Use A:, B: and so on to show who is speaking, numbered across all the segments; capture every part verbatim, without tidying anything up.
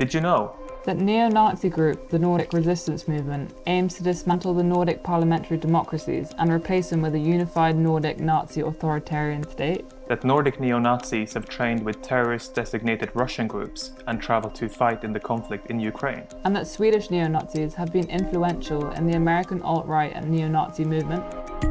A: Did you know
B: that neo-Nazi group, the Nordic Resistance Movement, aims to dismantle the Nordic parliamentary democracies and replace them with a unified Nordic Nazi authoritarian state?
A: That Nordic neo-Nazis have trained with terrorist-designated Russian groups and traveled to fight in the conflict in Ukraine?
B: And that Swedish neo-Nazis have been influential in the American alt-right and neo-Nazi movement?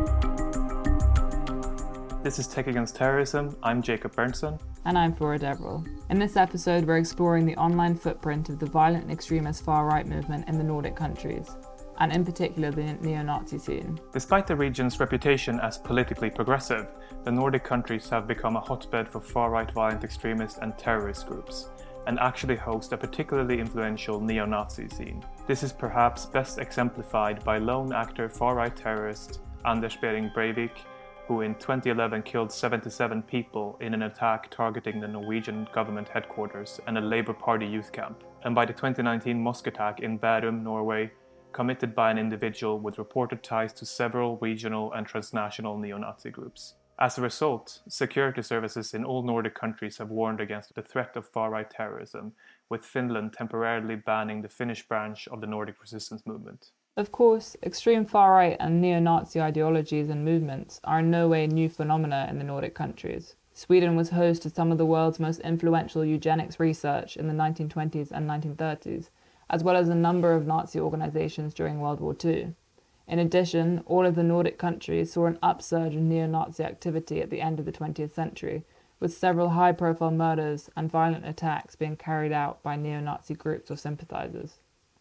A: This is Tech Against Terrorism. I'm Jacob Berntsson.
B: And I'm Flora Deverell. In this episode, we're exploring the online footprint of the violent extremist far-right movement in the Nordic countries, and in particular the neo-Nazi scene.
A: Despite the region's reputation as politically progressive, the Nordic countries have become a hotbed for far-right violent extremist and terrorist groups, and actually host a particularly influential neo-Nazi scene. This is perhaps best exemplified by lone actor far-right terrorist Anders Behring Breivik, who in twenty eleven killed seventy-seven people in an attack targeting the Norwegian government headquarters and a Labour Party youth camp, and by the twenty nineteen mosque attack in Bærum, Norway, committed by an individual with reported ties to several regional and transnational neo-Nazi groups. As a result, security services in all Nordic countries have warned against the threat of far-right terrorism, with Finland temporarily banning the Finnish branch of the Nordic Resistance Movement.
B: Of course, extreme far-right and neo-Nazi ideologies and movements are in no way new phenomena in the Nordic countries. Sweden was host to some of the world's most influential eugenics research in the nineteen twenties and nineteen thirties, as well as a number of Nazi organizations during World War Two. In addition, all of the Nordic countries saw an upsurge in neo-Nazi activity at the end of the twentieth century, with several high-profile murders and violent attacks being carried out by neo-Nazi groups or sympathizers.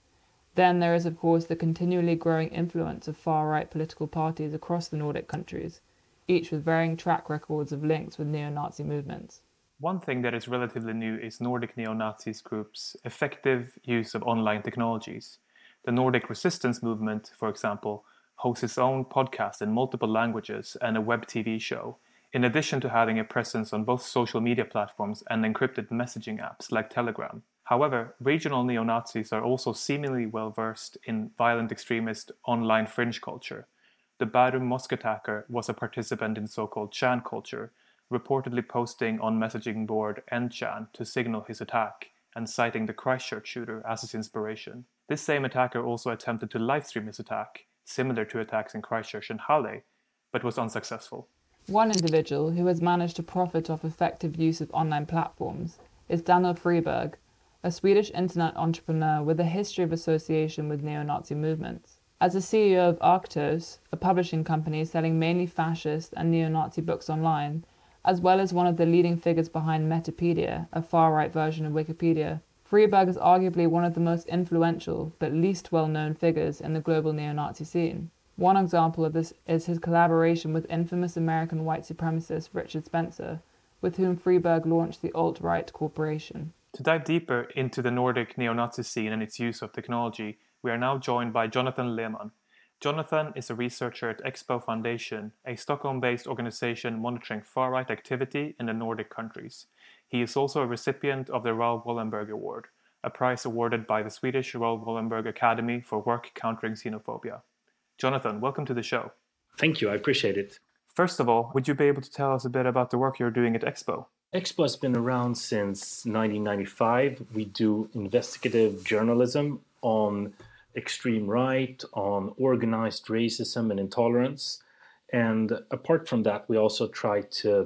B: Then there is, of course, the continually growing influence of far-right political parties across the Nordic countries, each with varying track records of links with neo-Nazi movements.
A: One thing that is relatively new is Nordic neo-Nazis groups' effective use of online technologies. The Nordic Resistance Movement, for example, hosts its own podcast in multiple languages and a web T V show, in addition to having a presence on both social media platforms and encrypted messaging apps like Telegram. However, regional neo-Nazis are also seemingly well-versed in violent extremist online fringe culture. The Bærum mosque attacker was a participant in so-called Chan culture, reportedly posting on messaging board N-Chan to signal his attack and citing the Christchurch shooter as his inspiration. This same attacker also attempted to livestream his attack, similar to attacks in Christchurch and Halle, but was unsuccessful.
B: One individual who has managed to profit off effective use of online platforms is Daniel Friberg, a Swedish internet entrepreneur with a history of association with neo-Nazi movements. As the C E O of Arctos, a publishing company selling mainly fascist and neo-Nazi books online, as well as one of the leading figures behind Metapedia, a far-right version of Wikipedia, Friberg is arguably one of the most influential but least well-known figures in the global neo-Nazi scene. One example of this is his collaboration with infamous American white supremacist Richard Spencer, with whom Friberg launched the Alt-Right Corporation.
A: To dive deeper into the Nordic neo-Nazi scene and its use of technology, we are now joined by Jonathan Lehman. Jonathan is a researcher at Expo Foundation, a Stockholm-based organization monitoring far-right activity in the Nordic countries. He is also a recipient of the Raoul Wallenberg Award, a prize awarded by the Swedish Raoul Wallenberg Academy for work countering xenophobia. Jonathan, welcome to the show.
C: Thank you, I appreciate it.
A: First of all, would you be able to tell us a bit about the work you're doing at Expo?
C: Expo has been around since nineteen ninety-five. We do investigative journalism on extreme right, on organized racism and intolerance. And apart from that, we also try to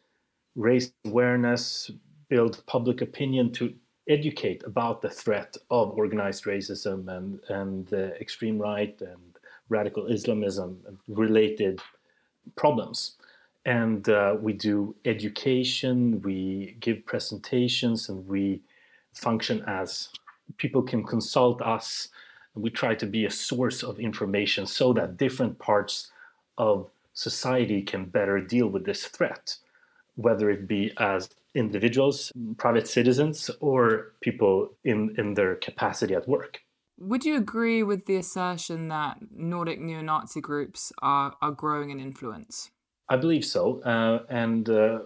C: raise awareness, build public opinion to educate about the threat of organized racism and, and uh, extreme right and radical Islamism and related problems. And uh, we do education, we give presentations, and we function as people can consult us. And we try to be a source of information so that different parts of society can better deal with this threat, whether it be as individuals, private citizens, or people in, in their capacity at work.
B: Would you agree with the assertion that Nordic neo-Nazi groups are, are growing in influence?
C: I believe so, uh, and uh,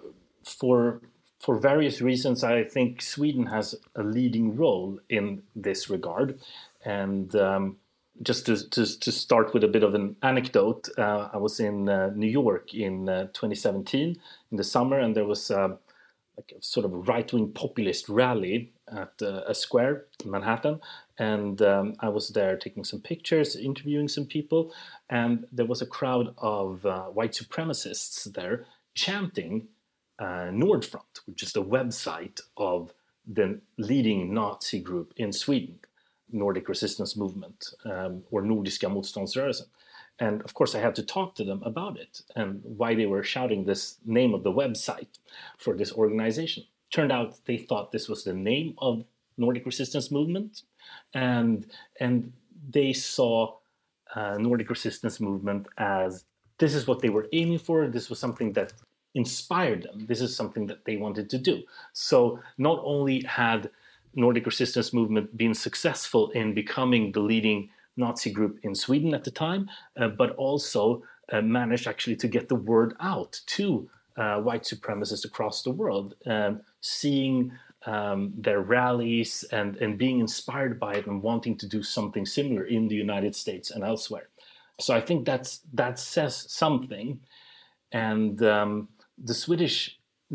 C: for for various reasons, I think Sweden has a leading role in this regard. And um, just to, to to start with a bit of an anecdote, uh, I was in uh, New York in uh, twenty seventeen in the summer, and there was uh, like a sort of right-wing populist rally at uh, a square in Manhattan, and um, I was there taking some pictures, interviewing some people, and there was a crowd of uh, white supremacists there chanting uh, Nordfront, which is the website of the leading Nazi group in Sweden, Nordic Resistance Movement, um, or Nordiska Motståndsrörelsen. And of course, I had to talk to them about it and why they were shouting this name of the website for this organization. Turned out they thought this was the name of Nordic Resistance Movement, and and they saw uh, Nordic Resistance Movement as this is what they were aiming for. This was something that inspired them. This is something that they wanted to do. So not only had Nordic Resistance Movement been successful in becoming the leading Nazi group in Sweden at the time, uh, but also uh, managed actually to get the word out to uh, white supremacists across the world, um, seeing um, their rallies and, and being inspired by it and wanting to do something similar in the United States and elsewhere. So I think that's that says something. And um, the Swedish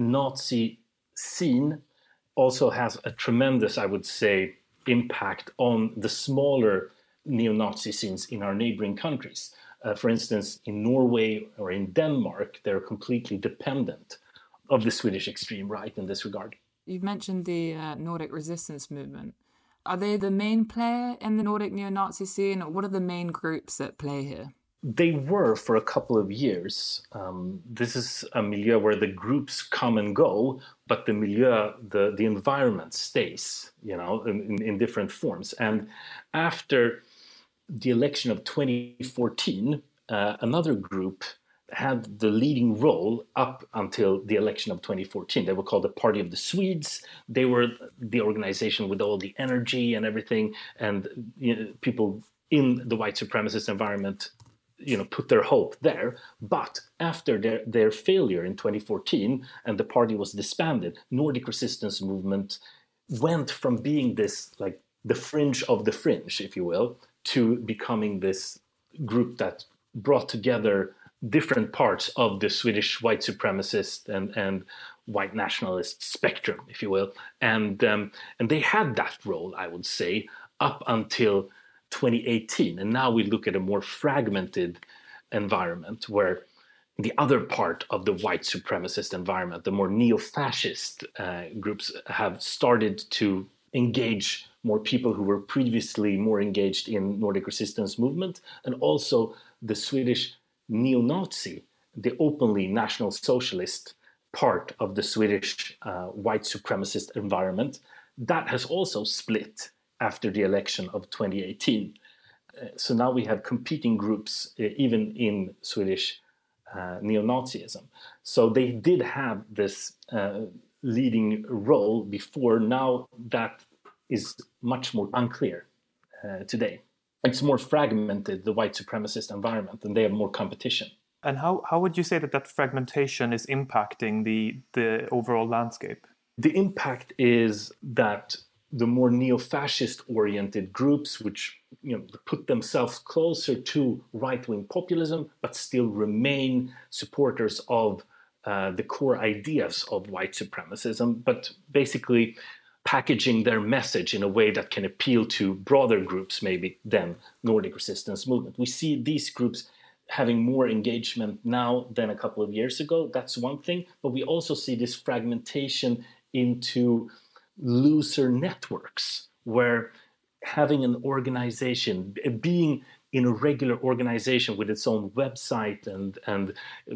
C: Nazi scene also has a tremendous, I would say, impact on the smaller neo-Nazi scenes in our neighboring countries. Uh, for instance, in Norway or in Denmark, they're completely dependent of the Swedish extreme right in this regard.
B: You've mentioned the uh, Nordic resistance movement. Are they the main player in the Nordic neo-Nazi scene, or what are the main groups that play here?
C: They were for a couple of years. Um, this is a milieu where the groups come and go, but the milieu, the, the environment stays, you know, in, in different forms. And after the election of twenty fourteen, uh, another group had the leading role up until the election of twenty fourteen. They were called the Party of the Swedes. They were the organization with all the energy and everything, and you know, people in the white supremacist environment, you know, put their hope there. But after their, their failure in twenty fourteen and the party was disbanded, Nordic Resistance Movement went from being this, like, the fringe of the fringe, if you will, to becoming this group that brought together different parts of the Swedish white supremacist and, and white nationalist spectrum, if you will. And, um, and they had that role, I would say, up until twenty eighteen. And now we look at a more fragmented environment where the other part of the white supremacist environment, the more neo-fascist uh, groups, have started to engage more people who were previously more engaged in Nordic resistance movement, and also the Swedish neo-Nazi, the openly National Socialist part of the Swedish uh, white supremacist environment, that has also split after the election of twenty eighteen. Uh, so now we have competing groups, uh, even in Swedish uh, neo-Nazism. So they did have this uh, leading role before. Now that is much more unclear uh, today. It's more fragmented, the white supremacist environment, and they have more competition.
A: And how, how would you say that that fragmentation is impacting the, the overall landscape?
C: The impact is that the more neo-fascist oriented groups, which you know put themselves closer to right-wing populism, but still remain supporters of uh, the core ideas of white supremacism, but basically packaging their message in a way that can appeal to broader groups, maybe, than Nordic resistance movement. We see these groups having more engagement now than a couple of years ago. That's one thing. But we also see this fragmentation into looser networks, where having an organization, being in a regular organization with its own website and and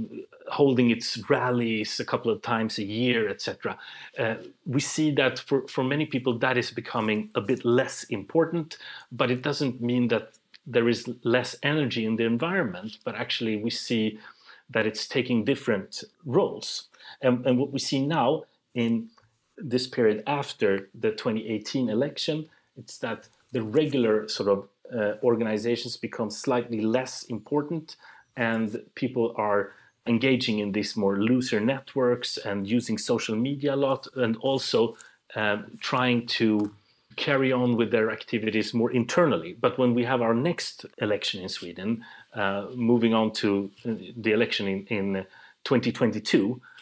C: holding its rallies a couple of times a year, et cetera. Uh, we see that for, for many people that is becoming a bit less important, but it doesn't mean that there is less energy in the environment, but actually we see that it's taking different roles. And, and what we see now in this period after the twenty eighteen election, it's that the regular sort of uh, organizations become slightly less important, and people are engaging in these more looser networks and using social media a lot, and also um, trying to carry on with their activities more internally. But when we have our next election in Sweden, uh, moving on to the election in, in twenty twenty-two,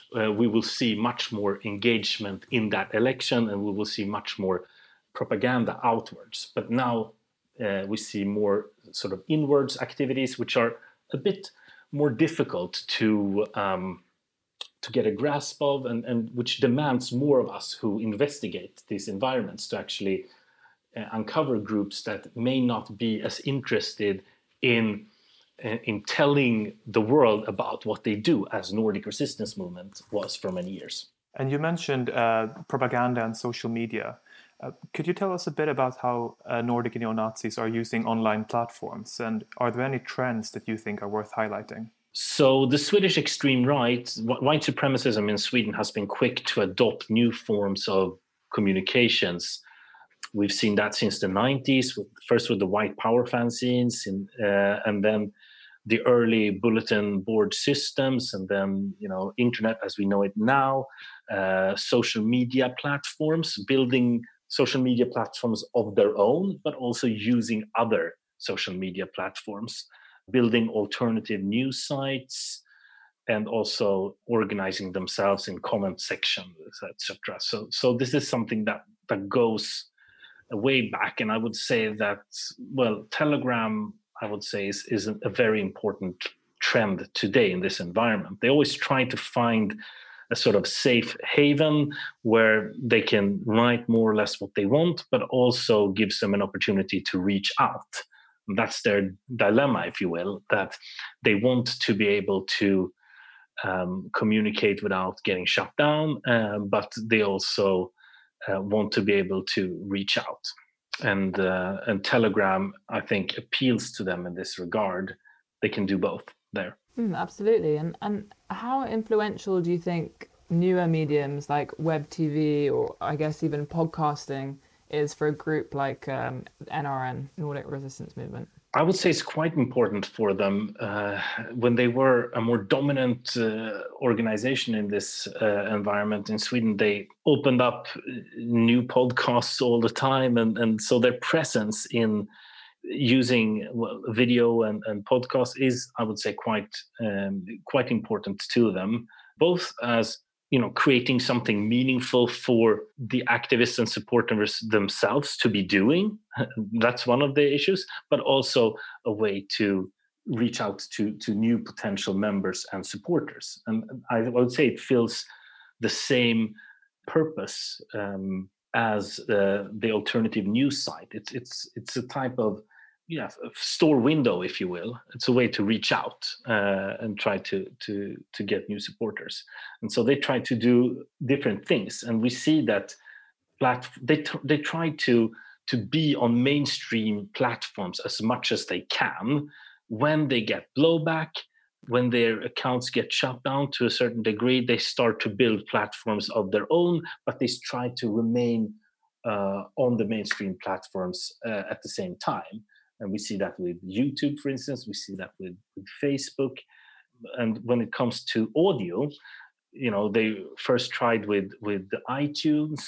C: uh, we will see much more engagement in that election, and we will see much more propaganda outwards. But now uh, we see more sort of inwards activities, which are a bit more difficult to um, to get a grasp of, and, and which demands more of us who investigate these environments to actually uh, uncover groups that may not be as interested in uh, in telling the world about what they do, as Nordic Resistance Movement was for many years.
A: And you mentioned uh, propaganda and social media. Uh, could you tell us a bit about how uh, Nordic neo-Nazis are using online platforms, and are there any trends that you think are worth highlighting?
C: So the Swedish extreme right, white supremacism in Sweden has been quick to adopt new forms of communications. We've seen that since the nineties, with, first with the white power fanzines, in, uh, and then the early bulletin board systems, and then, you know, internet as we know it now, uh, social media platforms, building social media platforms of their own, but also using other social media platforms, building alternative news sites, and also organizing themselves in comment sections, et cetera. So, so this is something that that goes way back, and I would say that, well, Telegram, I would say, is is a very important trend today in this environment. They always try to find a sort of safe haven where they can write more or less what they want, but also gives them an opportunity to reach out. That's their dilemma, if you will, that they want to be able to um, communicate without getting shut down, uh, but they also uh, want to be able to reach out. And uh, and Telegram, I think, appeals to them in this regard. They can do both there.
B: Mm, absolutely. And and how influential do you think newer mediums like web T V, or I guess even podcasting, is for a group like um, N R N, Nordic Resistance Movement?
C: I would say it's quite important for them. Uh, when they were a more dominant uh, organization in this uh, environment in Sweden, they opened up new podcasts all the time. And, and so their presence in using well, video and, and podcasts is, I would say, quite um, quite important to them, both as, you know, creating something meaningful for the activists and supporters themselves to be doing. That's one of the issues, but also a way to reach out to, to new potential members and supporters. And I would say it fills the same purpose um, as uh, the alternative news site. It's it's it's a type of yeah, store window, if you will. It's a way to reach out uh, and try to to to get new supporters. And so they try to do different things, and we see that plat- they t- they try to to be on mainstream platforms as much as they can. When they get blowback, when their accounts get shut down to a certain degree, they start to build platforms of their own, but they try to remain uh, on the mainstream platforms uh, at the same time. And we see that with YouTube, for instance. We see that with, with Facebook. And when it comes to audio, you know, they first tried with with the iTunes,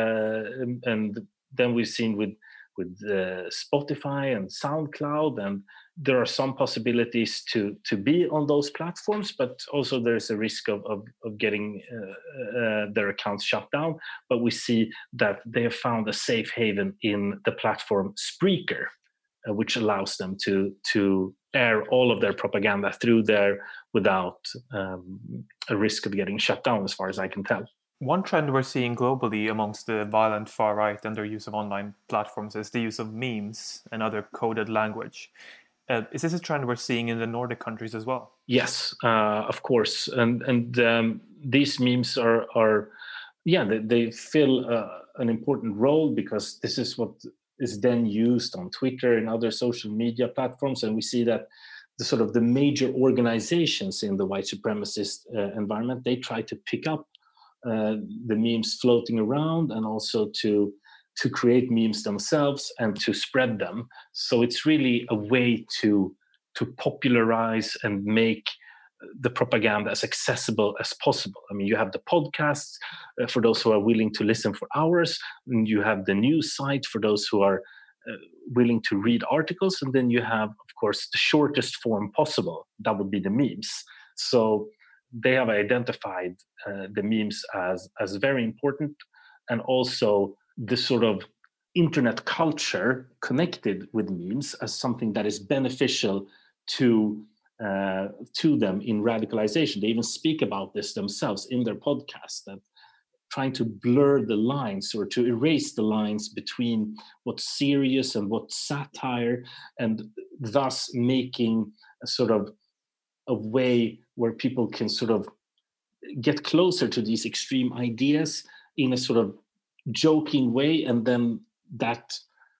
C: uh, and, and then we've seen with with uh, Spotify and SoundCloud. And there are some possibilities to to be on those platforms, but also there's a risk of of, of getting uh, uh, their accounts shut down. But we see that they have found a safe haven in the platform Spreaker, Uh, which allows them to to air all of their propaganda through there without um, a risk of getting shut down, as far as I can tell.
A: One trend we're seeing globally amongst the violent far right and their use of online platforms is the use of memes and other coded language. Uh, is this a trend we're seeing in the Nordic countries as well?
C: Yes, uh, of course. And and um, these memes are, are yeah, they, they fill uh, an important role, because this is what is then used on Twitter and other social media platforms. And we see that the sort of the major organizations in the white supremacist uh, environment, they try to pick up uh, the memes floating around, and also to to create memes themselves and to spread them. So it's really a way to to popularize and make the propaganda as accessible as possible. I mean, you have the podcasts uh, for those who are willing to listen for hours, and you have the news site for those who are uh, willing to read articles, and then you have, of course, the shortest form possible. That would be the memes. So they have identified uh, the memes as as very important, and also the sort of internet culture connected with memes as something that is beneficial to uh, to them in radicalization. They even speak about this themselves in their podcast, that trying to blur the lines or to erase the lines between what's serious and what's satire, and thus making a sort of a way where people can sort of get closer to these extreme ideas in a sort of joking way, and then that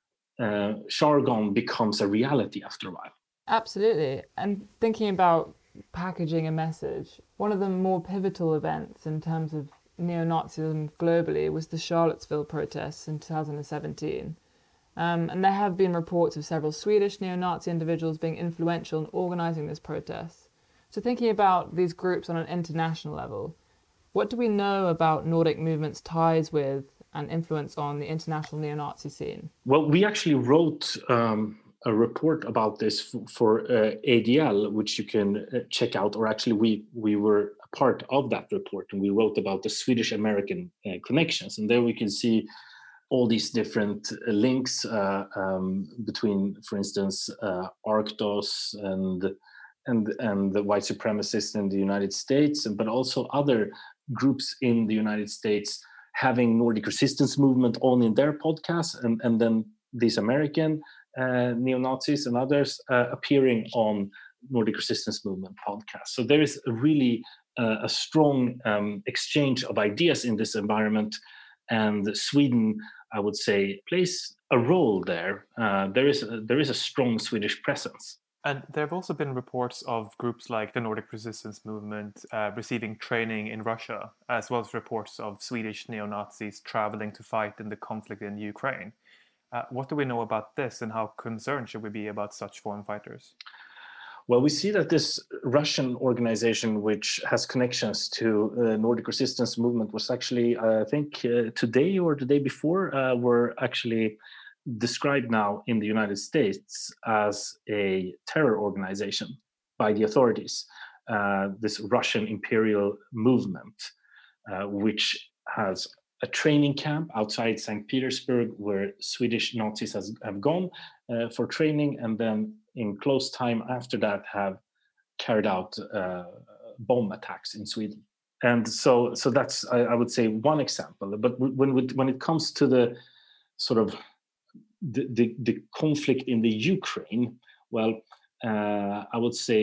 C: uh, jargon becomes a reality after a while.
B: Absolutely. And thinking about packaging a message, one of the more pivotal events in terms of neo-Nazism globally was the Charlottesville protests in two thousand seventeen. Um, and there have been reports of several Swedish neo-Nazi individuals being influential in organising this protest. So thinking about these groups on an international level, what do we know about Nordic movements' ties with and influence on the international neo-Nazi scene?
C: Well, we actually wrote um, a report about this f- for uh, A D L, which you can uh, check out, or actually we, we were a part of that report, and we wrote about the Swedish-American uh, connections. And there we can see all these different uh, links uh, um, between, for instance, uh, Arctos and and and the white supremacists in the United States, but also other groups in the United States having Nordic resistance movement on in their podcasts, and, and then these American uh, neo-Nazis and others uh, appearing on Nordic resistance movement podcasts. So there is a really uh, a strong um, exchange of ideas in this environment, and Sweden, I would say, plays a role there. Uh, there is a, there is a strong Swedish presence.
A: And there have also been reports of groups like the Nordic Resistance Movement uh, receiving training in Russia, as well as reports of Swedish neo-Nazis traveling to fight in the conflict in Ukraine. Uh, what do we know about this, and how concerned should we be about such foreign fighters?
C: Well, we see that this Russian organization, which has connections to the uh, Nordic Resistance Movement, was actually, uh, I think, uh, today or the day before, uh, were actually described now in the United States as a terror organization by the authorities. Uh, this Russian imperial movement, uh, which has a training camp outside Saint Petersburg where Swedish Nazis has, have gone uh, for training, and then in close time after that have carried out uh, bomb attacks in Sweden. And so, so that's, I, I would say, one example. But when, when it comes to the sort of The, the, the conflict in the Ukraine, well, uh, I would say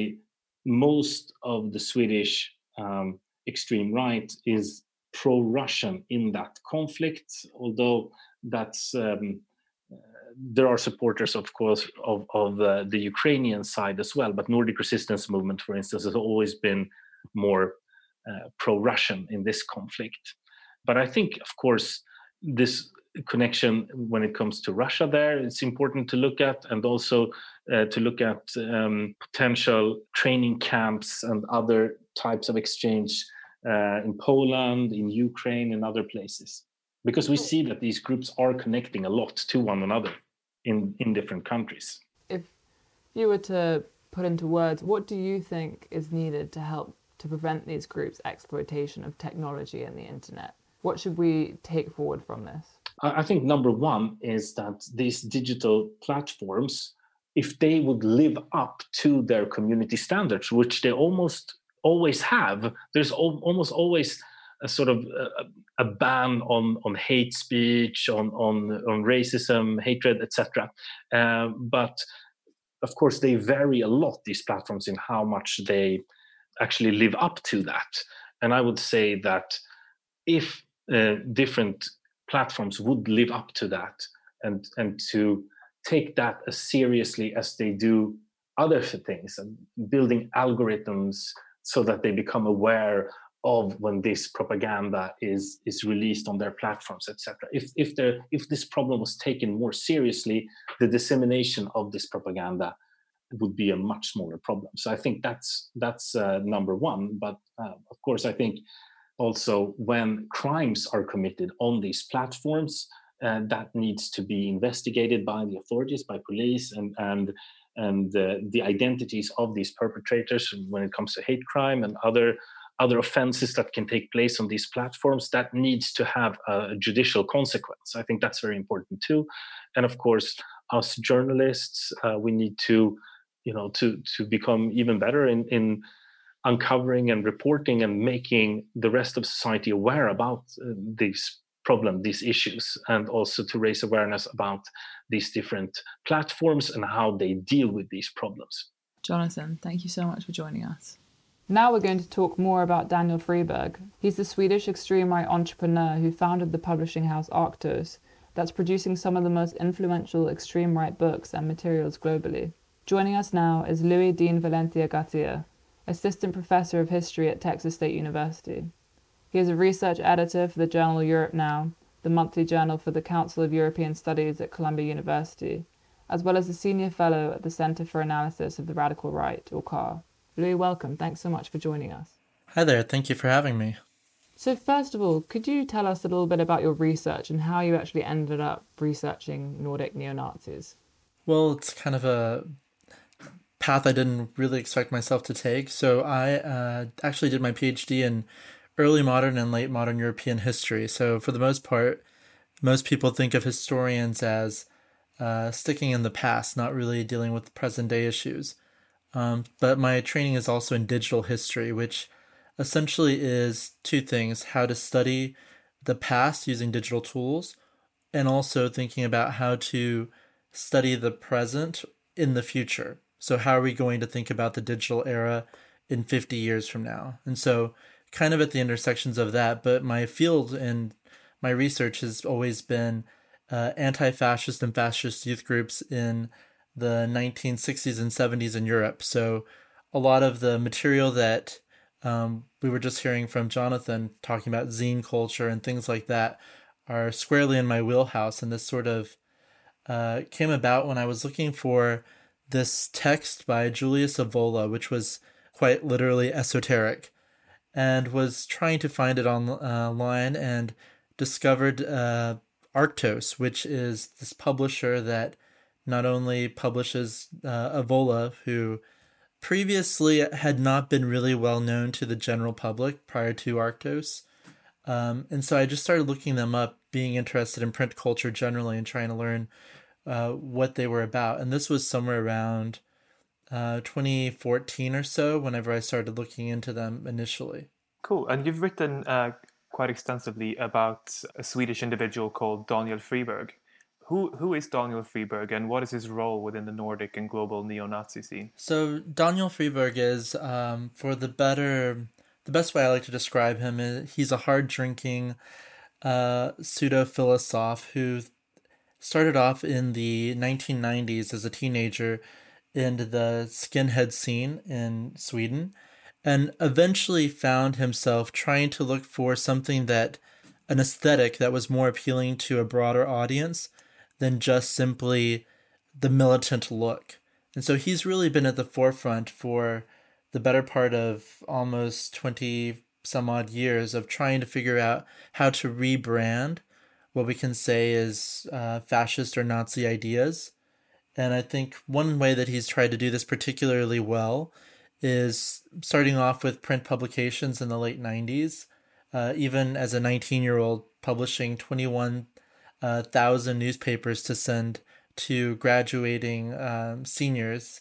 C: most of the Swedish um, extreme right is pro-Russian in that conflict, although that's um, uh, there are supporters, of course, of, of uh, the Ukrainian side as well. But Nordic Resistance Movement, for instance, has always been more uh, pro-Russian in this conflict. But I think, of course, this connection when it comes to Russia there, it's important to look at, and also uh, to look at um, potential training camps and other types of exchange uh, in Poland, in Ukraine, and other places. Because we see that these groups are connecting a lot to one another in, in different countries.
B: If you were to put into words, what do you think is needed to help to prevent these groups' exploitation of technology and the internet? What should we take forward from this?
C: I think number one is that these digital platforms, if they would live up to their community standards, which they almost always have, there's al- almost always a sort of a, a ban on, on hate speech, on, on, on racism, hatred, et cetera. Uh, but of course, they vary a lot, these platforms, in how much they actually live up to that. And I would say that if uh, different platforms would live up to that, and and to take that as seriously as they do other things, and building algorithms so that they become aware of when this propaganda is is released on their platforms, et cetera. If if there if this problem was taken more seriously, the dissemination of this propaganda would be a much smaller problem. So I think that's that's uh, number one. But uh, of course, I think also when crimes are committed on these platforms, uh, that needs to be investigated by the authorities, by police, and and and uh, the identities of these perpetrators when it comes to hate crime and other other offenses that can take place on these platforms, that needs to have a judicial consequence. I think that's very important too. And of course, us journalists, uh, we need to, you know, to to become even better in in uncovering and reporting and making the rest of society aware about uh, these problem, these issues, and also to raise awareness about these different platforms and how they deal with these problems.
D: Jonathan, thank you so much for joining us.
B: Now we're going to talk more about Daniel Friberg. He's the Swedish extreme right entrepreneur who founded the publishing house Arctos, that's producing some of the most influential extreme right books and materials globally. Joining us now is Luis Dean Valencia Garcia, assistant professor of history at Texas State University. He is a research editor for the journal Europe Now, the monthly journal for the Council of European Studies at Columbia University, as well as a senior fellow at the Center for Analysis of the Radical Right, or C A R. Louis, welcome. Thanks so much for joining us.
E: Hi there. Thank you for having me.
B: So first of all, could you tell us a little bit about your research and how you actually ended up researching Nordic neo-Nazis?
E: Well, it's kind of a path I didn't really expect myself to take. So I uh, actually did my PhD in early modern and late modern European history. So for the most part, most people think of historians as uh, sticking in the past, not really dealing with present day issues. Um, but my training is also in digital history, which essentially is two things: how to study the past using digital tools, and also thinking about how to study the present in the future. So how are we going to think about the digital era in fifty years from now? And so kind of at the intersections of that, but my field and my research has always been uh, anti-fascist and fascist youth groups in the nineteen sixties and seventies in Europe. So a lot of the material that um, we were just hearing from Jonathan talking about zine culture and things like that are squarely in my wheelhouse. And this sort of uh, came about when I was looking for this text by Julius Evola, which was quite literally esoteric, and was trying to find it online uh, and discovered uh, Arctos, which is this publisher that not only publishes uh, Evola, who previously had not been really well known to the general public prior to Arctos. Um, and so I just started looking them up, being interested in print culture generally and trying to learn uh, what they were about. And this was somewhere around uh, twenty fourteen or so, whenever I started looking into them initially.
A: Cool. And you've written uh, quite extensively about a Swedish individual called Daniel Friberg. Who who is Daniel Friberg, and what is his role within the Nordic and global neo-Nazi scene?
E: So Daniel Friberg is, um, for the better, the best way I like to describe him is he's a hard-drinking uh, pseudo-philosoph who started off in the nineteen nineties as a teenager in the skinhead scene in Sweden, and eventually found himself trying to look for something that, an aesthetic that was more appealing to a broader audience than just simply the militant look. And so he's really been at the forefront for the better part of almost twenty some odd years of trying to figure out how to rebrand what we can say is uh, fascist or Nazi ideas. And I think one way that he's tried to do this particularly well is starting off with print publications in the late nineties, uh, even as a nineteen-year-old publishing twenty-one Uh, thousand newspapers to send to graduating um, seniors,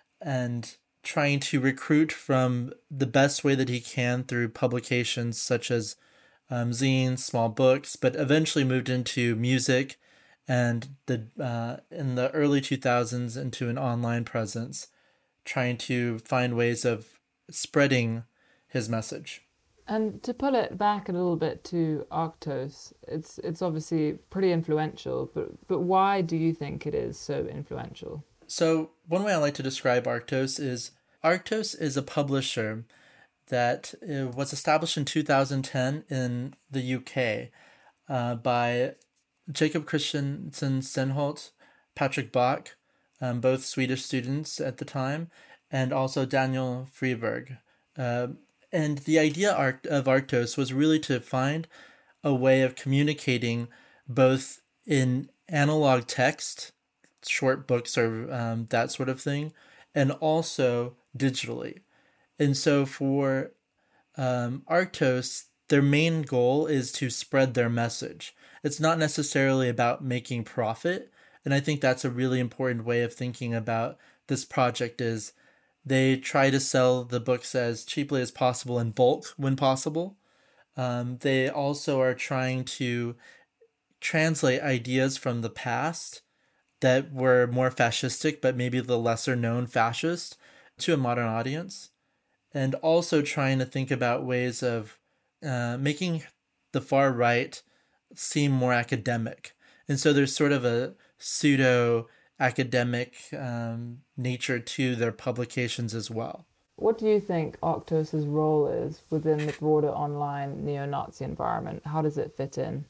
E: and trying to recruit from the best way that he can through publications such as um, zines, small books, but eventually moved into music and the uh, in the early two thousands into an online presence, trying to find ways of spreading his message.
B: And to pull it back a little bit to Arctos, it's it's obviously pretty influential, but but why do you think it is so influential?
E: So one way I like to describe Arctos is Arctos is a publisher that was established in two thousand ten in the U K uh, by Jacob Christensen Stenholt, Patrick Bach, um, both Swedish students at the time, and also Daniel Friberg. Uh, And the idea of Arctos was really to find a way of communicating both in analog text, short books or um, that sort of thing, and also digitally. And so for um, Arctos, their main goal is to spread their message. It's not necessarily about making profit. And I think that's a really important way of thinking about this project is they try to sell the books as cheaply as possible in bulk when possible. Um, they also are trying to translate ideas from the past that were more fascistic, but maybe the lesser known fascist, to a modern audience. And also trying to think about ways of uh, making the far right seem more academic. And so there's sort of a pseudo academic um, nature to their publications as well.
B: What do you think Arctos's role is within the broader online neo-Nazi environment? How does it fit in?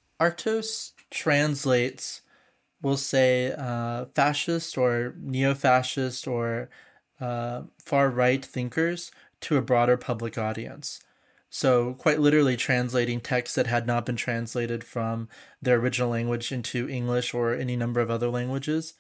E: Arctos translates, we'll say, uh, fascist or neo-fascist or uh, far-right thinkers to a broader public audience. So quite literally translating texts that had not been translated from their original language into English or any number of other languages.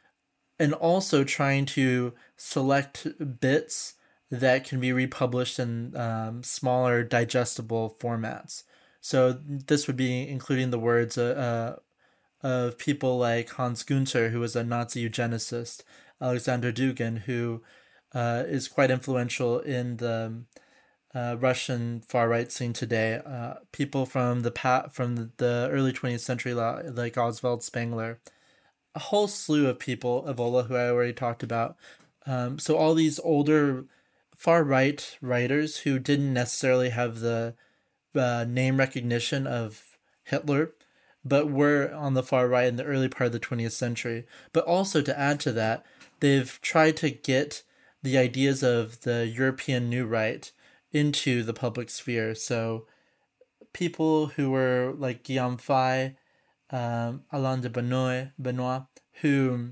E: And also trying to select bits that can be republished in um, smaller digestible formats. So this would be including the words uh, uh, of people like Hans Gunther, who was a Nazi eugenicist, Alexander Dugin, who uh, is quite influential in the Uh, Russian far-right scene today, uh, people from the pa- from the early twentieth century, like Oswald Spengler, a whole slew of people, Evola, who I already talked about. Um, so all these older far-right writers who didn't necessarily have the uh, name recognition of Hitler, but were on the far right in the early part of the twentieth century. But also to add to that, they've tried to get the ideas of the European New Right into the public sphere. So people who were like Guillaume Faye, um, Alain de Benoit, Benoit, who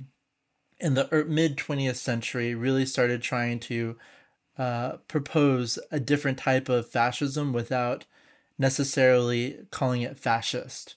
E: in the mid-twentieth century really started trying to uh, propose a different type of fascism without necessarily calling it fascist.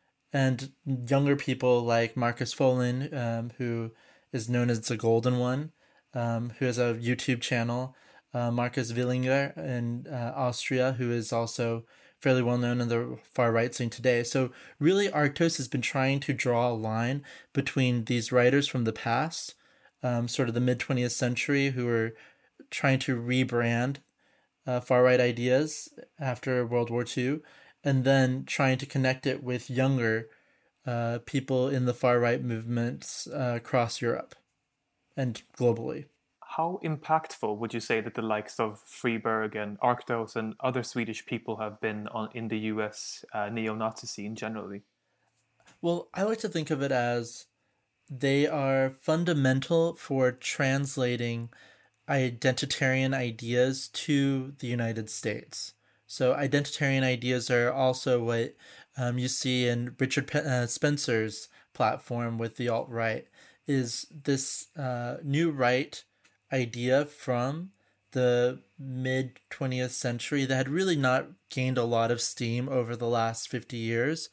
E: And younger people like Marcus Follin, um, who is known as the Golden One, um, who has a YouTube channel, Uh, Marcus Willinger in uh, Austria, who is also fairly well known in the far right scene today. So really Arctos has been trying to draw a line between these writers from the past, um, sort of the mid-twentieth century, who were trying to rebrand uh, far right ideas after World War Two, and then trying to connect it with younger uh, people in the far right movements uh, across Europe and globally.
A: How impactful would you say that the likes of Freeberg and Arctos and other Swedish people have been on in the U S uh, neo-Nazi scene generally?
E: Well, I like to think of it as they are fundamental for translating identitarian ideas to the United States. So identitarian ideas are also what um, you see in Richard Pe- uh, Spencer's platform with the alt-right, is this uh, new right idea from the mid-twentieth century that had really not gained a lot of steam over the last fifty years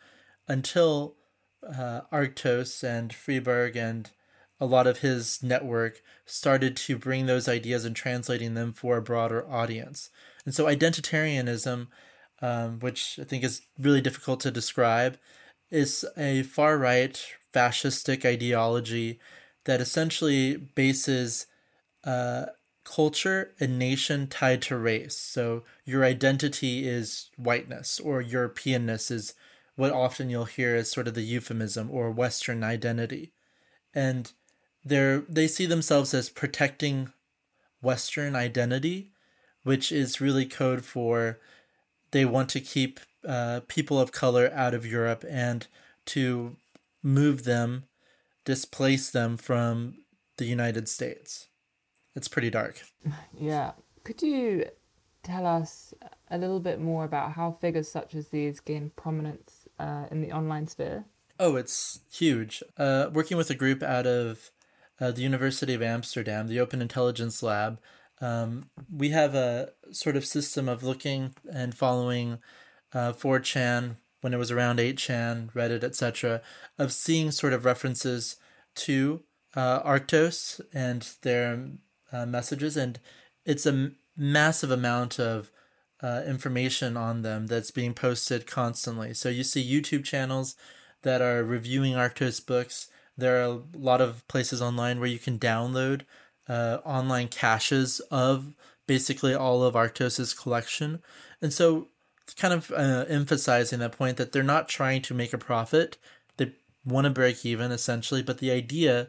E: until uh, Arctos and Freeberg and a lot of his network started to bring those ideas and translating them for a broader audience. And so identitarianism, um, which I think is really difficult to describe, is a far-right fascistic ideology that essentially bases uh, culture and nation tied to race. So your identity is whiteness, or Europeanness is what often you'll hear as sort of the euphemism, or Western identity. And they're, they see themselves as protecting Western identity, which is really code for they want to keep uh, people of color out of Europe and to move them, displace them from the United States. It's pretty dark.
B: Yeah. Could you tell us a little bit more about how figures such as these gain prominence uh, in the online sphere?
E: Oh, it's huge. Uh, working with a group out of uh, the University of Amsterdam, the Open Intelligence Lab, um, we have a sort of system of looking and following uh, four chan when it was around eight chan, Reddit, et cetera, of seeing sort of references to uh, Arctos and their uh, messages. And it's a m- massive amount of uh, information on them that's being posted constantly. So you see YouTube channels that are reviewing Arctos books. There are a lot of places online where you can download uh, online caches of basically all of Arctos's collection. And so kind of uh, emphasizing that point that they're not trying to make a profit. They want to break even, essentially, but the idea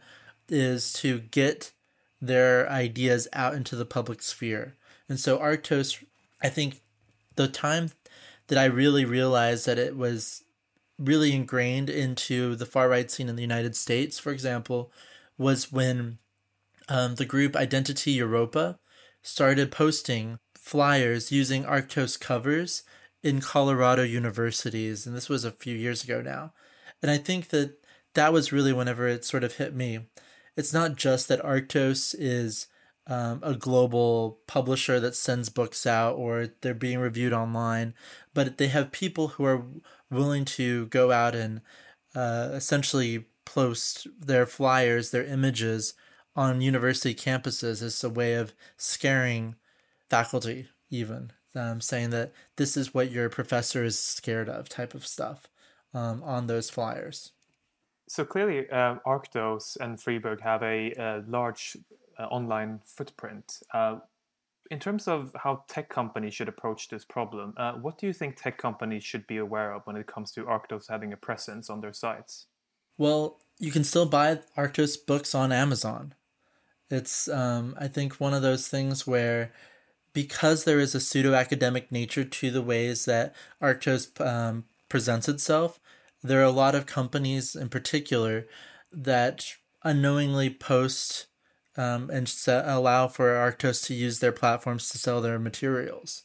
E: is to get their ideas out into the public sphere. And so Arctos, I think the time that I really realized that it was really ingrained into the far-right scene in the United States, for example, was when um, the group Identity Europa started posting flyers using Arctos covers in Colorado universities. And this was a few years ago now. And I think that that was really whenever it sort of hit me. It's not just that Arctos is um, a global publisher that sends books out or they're being reviewed online, but they have people who are willing to go out and uh, essentially post their flyers, their images on university campuses as a way of scaring faculty, even um, saying that this is what your professor is scared of, type of stuff um, on those flyers.
A: So clearly, uh, Arctos and Freeburg have a, a large uh, online footprint. Uh, in terms of how tech companies should approach this problem, uh, what do you think tech companies should be aware of when it comes to Arctos having a presence on their sites?
E: Well, you can still buy Arctos books on Amazon. It's, um, I think, one of those things where because there is a pseudo-academic nature to the ways that Arctos um, presents itself, there are a lot of companies in particular that unknowingly post um, and set, allow for Arctos to use their platforms to sell their materials.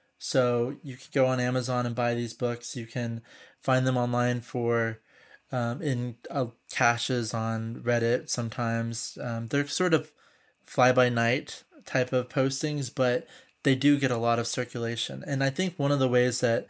E: So you can go on Amazon and buy these books. You can find them online for um, in uh, caches on Reddit sometimes. Um, they're sort of fly-by-night type of postings, but they do get a lot of circulation. And I think one of the ways that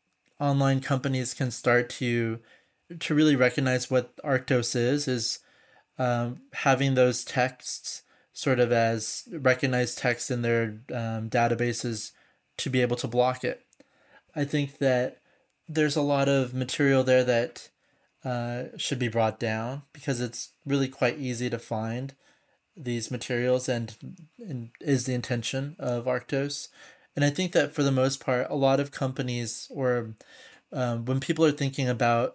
E: online companies can start to to really recognize what Arctos is, is um, having those texts sort of as recognized text in their um, databases to be able to block it. I think that there's a lot of material there that uh, should be brought down because it's really quite easy to find these materials and, and is the intention of Arctos. And I think that for the most part, a lot of companies or um, when people are thinking about,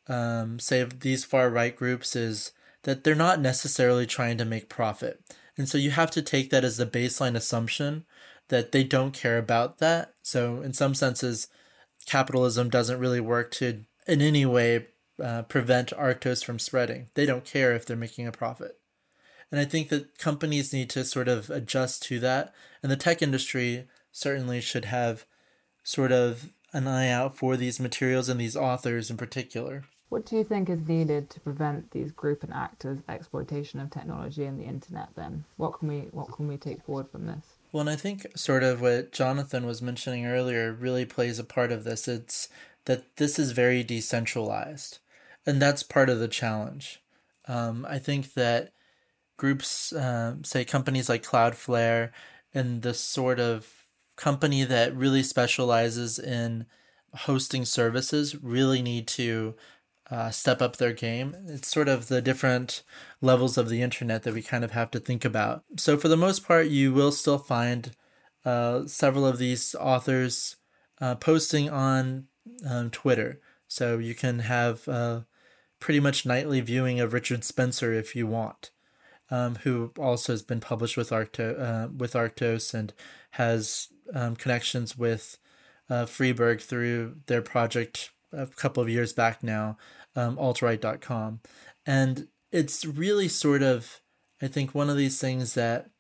E: um, say, these far-right groups is that they're not necessarily trying to make profit. And so you have to take that as the baseline assumption that they don't care about that. So in some senses, capitalism doesn't really work to in any way uh, prevent Arctos from spreading. They don't care if they're making a profit. And I think that companies need to sort of adjust to that. And the tech industry certainly should have sort of an eye out for these materials and these authors in particular.
B: What do you think is needed to prevent these group and actors' exploitation of technology and the internet then? What can we what can we take forward from this?
E: Well, and I think sort of what Jonathan was mentioning earlier really plays a part of this. It's that this is very decentralized. And that's part of the challenge. Um, I think that groups, uh, say companies like Cloudflare and the sort of company that really specializes in hosting services really need to uh, step up their game. It's sort of the different levels of the internet that we kind of have to think about. So for the most part, you will still find uh, several of these authors uh, posting on um, Twitter. So you can have uh, pretty much nightly viewing of Richard Spencer if you want. Um, who also has been published with Arcto, uh, with Arctos and has um, connections with uh, Freeburg through their project a couple of years back now, um, alt right dot com. And it's really sort of, I think, one of these things that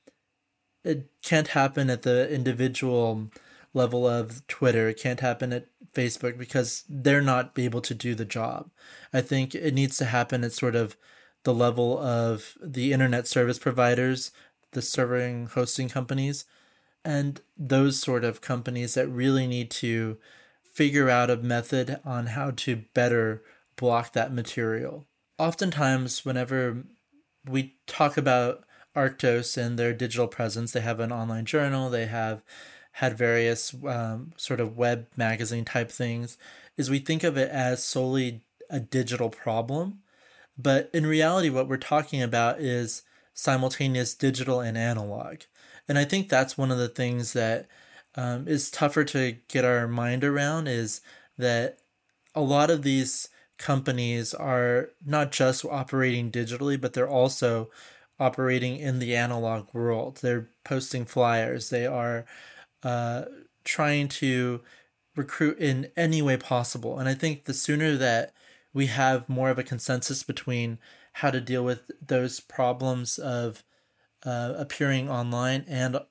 E: it can't happen at the individual level of Twitter. It can't happen at Facebook because they're not able to do the job. I think it needs to happen at sort of the level of the internet service providers, the serving hosting companies, and those sort of companies that really need to figure out a method on how to better block that material. Oftentimes, whenever we talk about Arctos and their digital presence, they have an online journal, they have had various um, sort of web magazine type things, is we think of it as solely a digital problem. But in reality, what we're talking about is simultaneous digital and analog. And I think that's one of the things that um, is tougher to get our mind around, is that a lot of these companies are not just operating digitally, but they're also operating in the analog world. They're posting flyers. They are uh, trying to recruit in any way possible. And I think the sooner that we have more of a consensus between how to deal with those problems of uh, appearing online and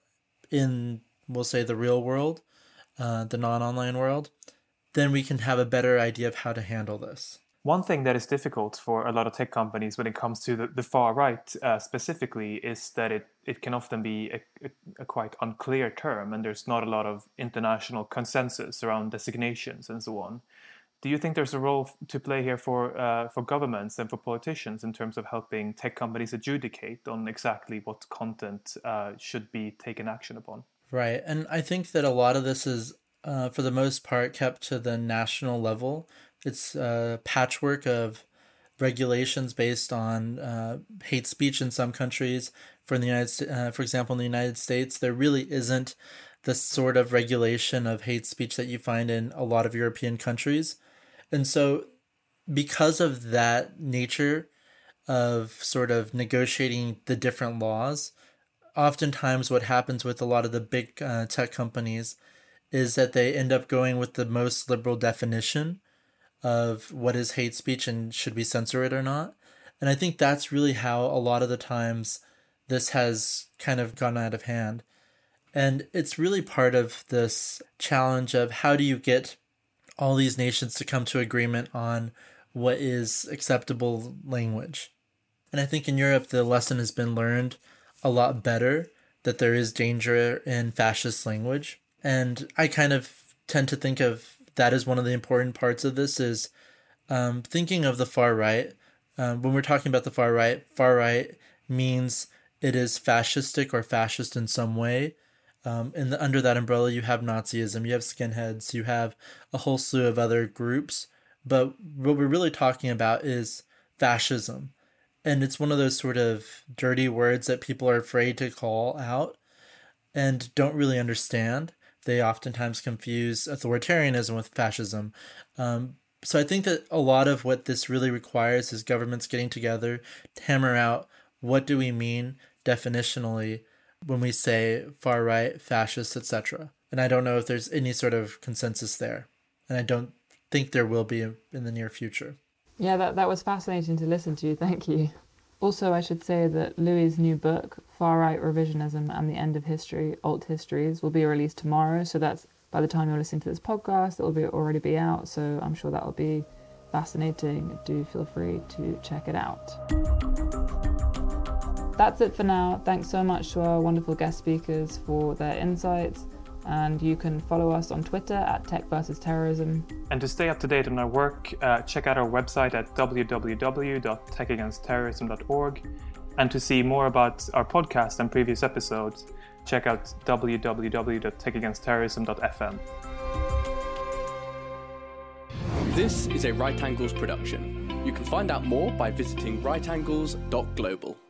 E: in, we'll say, the real world, uh, the non-online world, then we can have a better idea of how to handle this.
A: One thing that is difficult for a lot of tech companies when it comes to the, the far right uh, specifically is that it, it can often be a, a, a quite unclear term, and there's not a lot of international consensus around designations and so on. Do you think there's a role to play here for uh, for governments and for politicians in terms of helping tech companies adjudicate on exactly what content uh, should be taken action upon?
E: Right. And I think that a lot of this is, uh, for the most part, kept to the national level. It's a patchwork of regulations based on uh, hate speech in some countries. For the United, uh, for example, in the United States, there really isn't the sort of regulation of hate speech that you find in a lot of European countries. And so because of that nature of sort of negotiating the different laws, oftentimes what happens with a lot of the big uh, tech companies is that they end up going with the most liberal definition of what is hate speech and should we censor it or not. And I think that's really how a lot of the times this has kind of gone out of hand. And it's really part of this challenge of how do you get all these nations to come to agreement on what is acceptable language. And I think in Europe, the lesson has been learned a lot better, that there is danger in fascist language. And I kind of tend to think of that as one of the important parts of this, is um, thinking of the far right. Um, when we're talking about the far right, far right means it is fascistic or fascist in some way. Um, and the, under that umbrella, you have Nazism, you have skinheads, you have a whole slew of other groups. But what we're really talking about is fascism. And it's one of those sort of dirty words that people are afraid to call out and don't really understand. They oftentimes confuse authoritarianism with fascism. Um, so I think that a lot of what this really requires is governments getting together to hammer out what do we mean definitionally when we say far right, fascist, et cetera. And I don't know if there's any sort of consensus there. And I don't think there will be in the near future.
B: Yeah, that, that was fascinating to listen to. Thank you. Also, I should say that Louis' new book, Far Right Revisionism and the End of History, Alt Histories, will be released tomorrow. So that's by the time you're listening to this podcast, it will be already be out. So I'm sure that will be fascinating. Do feel free to check it out. That's it for now. Thanks so much to our wonderful guest speakers for their insights. And you can follow us on Twitter at Tech versus Terrorism.
A: And to stay up to date on our work, uh, check out our website at w w w dot tech against terrorism dot org. And to see more about our podcast and previous episodes, check out w w w dot tech against terrorism dot f m.
F: This is a Right Angles production. You can find out more by visiting right angles dot global.